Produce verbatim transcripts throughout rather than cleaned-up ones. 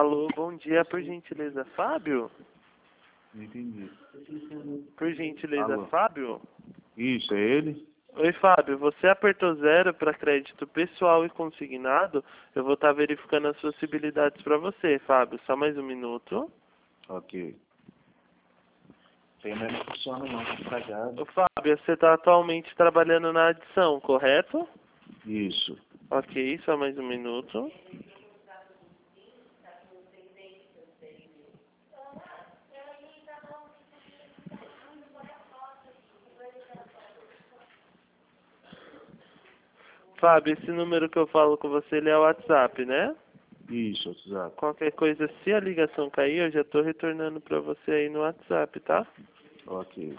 Alô, bom dia, por gentileza, Fábio? Não entendi. Por gentileza, Alô. Fábio? Isso, é ele? Oi, Fábio, você apertou zero para crédito pessoal e consignado? Eu vou estar verificando as possibilidades para você, Fábio. Só mais um minuto. Ok. Tem mais não funciona não, tá cagado. Ô, Fábio, você está atualmente trabalhando na adição, correto? Isso. Ok, só mais um minuto. Fábio, esse número que eu falo com você, ele é o WhatsApp, né? Isso, WhatsApp. Qualquer coisa, se a ligação cair, eu já estou retornando para você aí no WhatsApp, tá? Ok.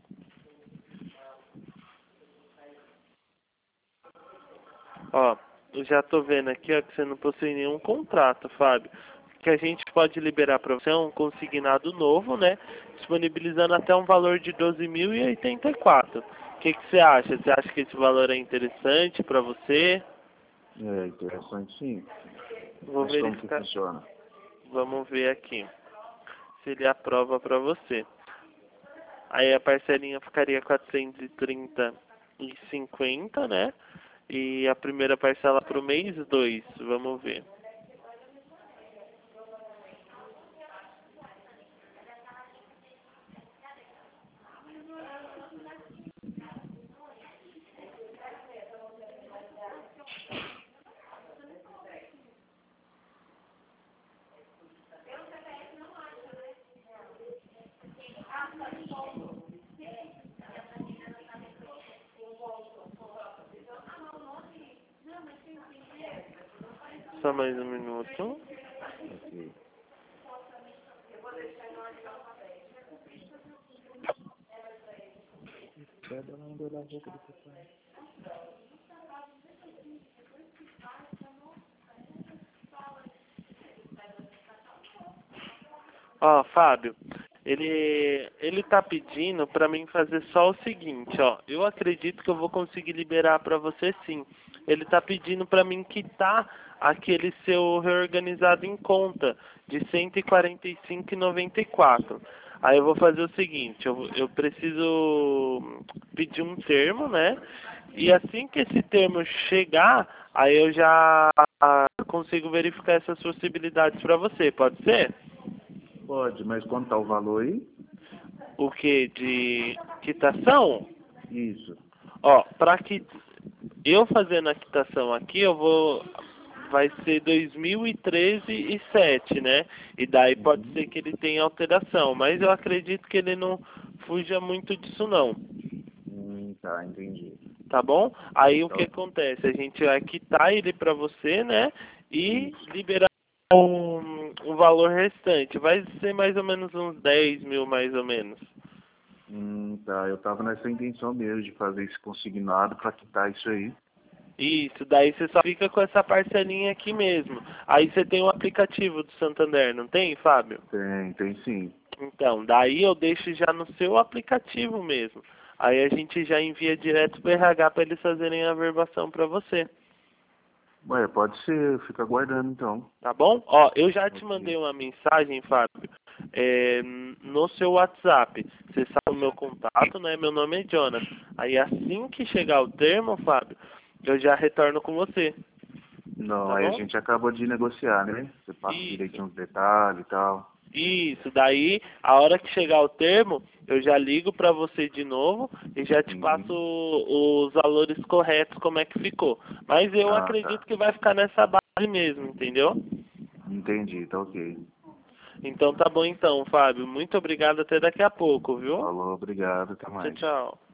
Ó, eu já tô vendo aqui, ó, que você não possui nenhum contrato, Fábio. Que a gente pode liberar para você é um consignado novo, né? Disponibilizando até um valor de doze mil e oitenta e quatro. O que que você acha? Você acha que esse valor é interessante para você? É interessante sim. Vou Mas como que verificar. funciona? Vamos ver aqui se ele aprova para você. Aí a parcelinha ficaria quatrocentos e trinta e cinquenta, né? E a primeira parcela para o mês dois. Vamos ver. Só mais um minuto. Ok. Ó, Fábio, ele ele tá pedindo para mim fazer só o seguinte, ó. Eu acredito que eu vou conseguir liberar para você sim. Ele tá pedindo para mim quitar aquele seu reorganizado em conta de cento e quarenta e cinco reais e noventa e quatro centavos. Aí eu vou fazer o seguinte, eu, eu preciso pedir um termo, né? E assim que esse termo chegar, aí eu já consigo verificar essas possibilidades para você, pode ser? Pode, mas quanto tá o valor aí? O que? De quitação? Isso. Ó, para que eu fazendo a quitação aqui, eu vou vai ser dois mil e treze e sete, né? E daí pode Uhum. ser que ele tenha alteração, mas eu acredito que ele não fuja muito disso não. Hum, tá, entendi. Tá bom? Aí o Tá que ok. acontece? A gente vai quitar ele para você, né? E Isso. liberar um, um valor restante. Vai ser mais ou menos uns dez mil, mais ou menos. Hum, tá. Eu tava nessa intenção mesmo de fazer esse consignado pra quitar isso aí. Isso, daí você só fica com essa parcelinha aqui mesmo. Aí você tem o aplicativo do Santander, não tem, Fábio? Tem, tem sim. Então, daí eu deixo já no seu aplicativo mesmo. Aí a gente já envia direto pro R H para eles fazerem a averbação para você. Ué, pode ser. Fica aguardando então. Tá bom? Ó, eu já te Ok. mandei uma mensagem, Fábio, é, no seu WhatsApp. Você sabe o meu contato, né? Meu nome é Jonas. Aí assim que chegar o termo, Fábio, eu já retorno com você. Não, Tá aí a bom? gente acaba de negociar, né? Você passa Isso. direitinho os detalhes e tal. Isso, daí, a hora que chegar o termo, eu já ligo pra você de novo e já te passo Uhum. o- os valores corretos, como é que ficou. Mas eu Ah, tá. acredito que vai ficar nessa base mesmo, entendeu? Entendi, tá ok. Então tá bom então, Fábio. Muito obrigado, até daqui a pouco, viu? Falou, obrigado, até Tchau, mais. tchau.